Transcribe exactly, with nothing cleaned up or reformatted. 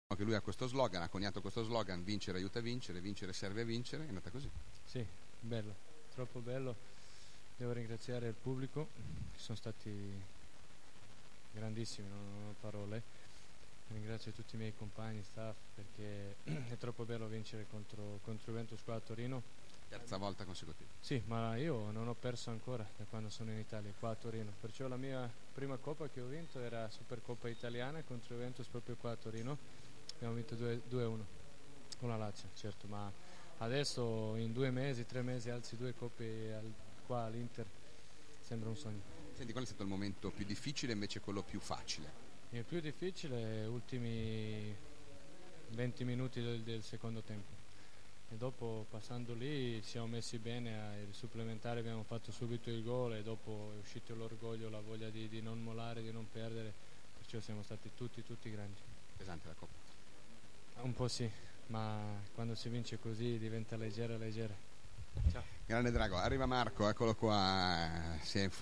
che lui ha questo slogan, ha coniato questo slogan: vincere aiuta a vincere, vincere serve a vincere. È andata così. Sì, bello, troppo bello. Devo ringraziare il pubblico, che sono stati grandissimi, non, non ho parole. Ringrazio tutti i miei compagni, staff, perché è troppo bello vincere contro, contro Juventus qua a Torino. Terza volta consecutiva. Sì, ma io non ho perso ancora da quando sono in Italia, qua a Torino. Perciò la mia prima coppa che ho vinto era Supercoppa italiana contro Juventus proprio qua a Torino. Abbiamo vinto due a uno con la Lazio, certo, ma adesso in due mesi, tre mesi alzi due coppe al, qua all'Inter, sembra un sogno. Senti, qual è stato il momento più difficile e invece quello più facile? Il più difficile è gli ultimi venti minuti del, del secondo tempo. E dopo, passando lì, ci siamo messi bene ai supplementari, abbiamo fatto subito il gol e dopo è uscito l'orgoglio, la voglia di, di non mollare, di non perdere, perciò siamo stati tutti, tutti grandi. Pesante la coppa? Un po' sì, ma quando si vince così diventa leggera, leggera. Ciao. Grande Drago, arriva Marco, eccolo qua, si è